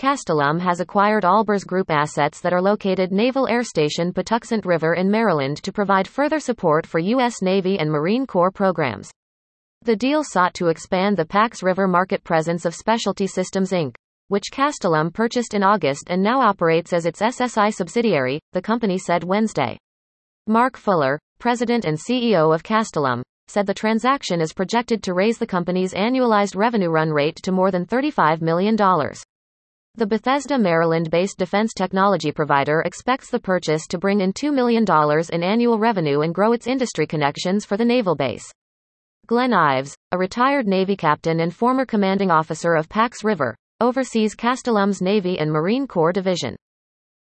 Castellum has acquired Albers Group assets that are located Naval Air Station Patuxent River in Maryland to provide further support for U.S. Navy and Marine Corps programs. The deal sought to expand the Pax River market presence of Specialty Systems Inc., which Castellum purchased in August and now operates as its SSI subsidiary, the company said Wednesday. Mark Fuller, president and CEO of Castellum, said the transaction is projected to raise the company's annualized revenue run rate to more than $35 million. The Bethesda, Maryland-based defense technology provider expects the purchase to bring in $2 million in annual revenue and grow its industry connections for the naval base. Glenn Ives, a retired Navy captain and former commanding officer of Pax River, oversees Castellum's Navy and Marine Corps division.